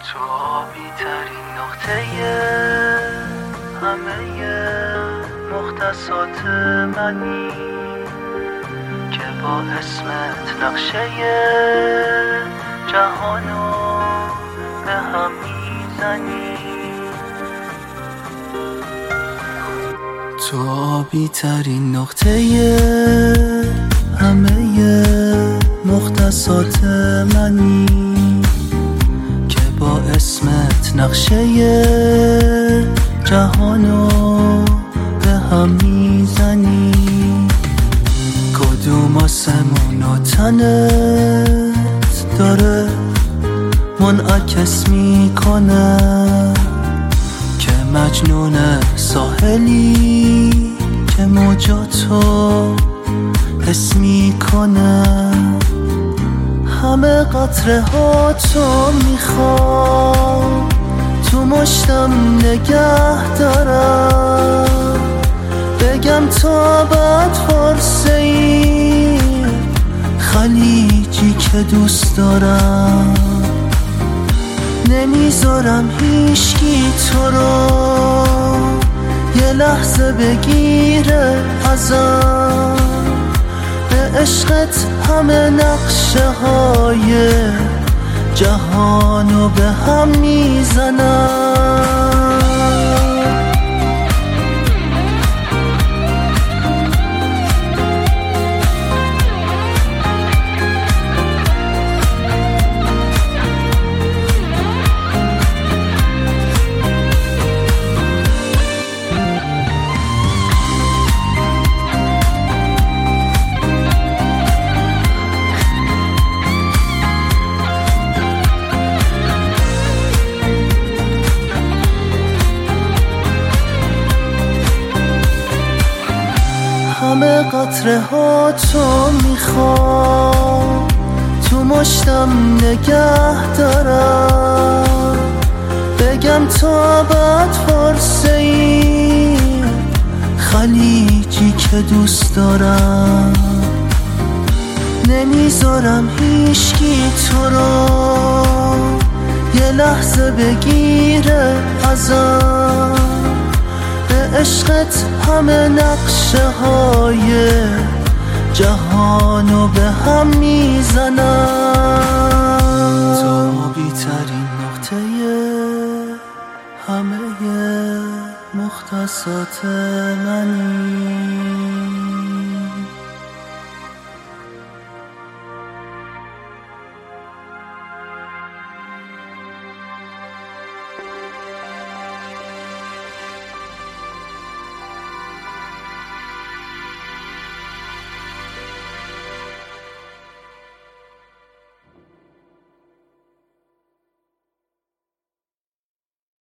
تو آبی ترین نقطه همه مختصات منی که با اسمت نقشه جهانو به هم میزنی. تو آبی ترین نقطه همه مختصات منی که با اسمت نقشه جهانو به هم میزنی. کدوم آسمون و تنت داره منعکس میکنه که مجنون ساحلی که موجاتو حس میکنه. همه قطره ها تو میخوام تو مشتم نگه دارم، بگم تا بعد فارسی خلیجی که دوست دارم. نمیذارم هیچکی تو رو یه لحظه بگیره ازم، به عشقت همه نقشه های جهانو به هم میزنم. همه قطره ها تو میخوام تو مشتم نگه دارم، بگم تا بعد فارسی خلیجی که دوست دارم. نمیذارم هیچکی تو رو یه لحظه بگیره ازم، به عشقت همه نقشه های جهانو به هم میزنم. تو آبی ترین نقطه همه مختصات منی.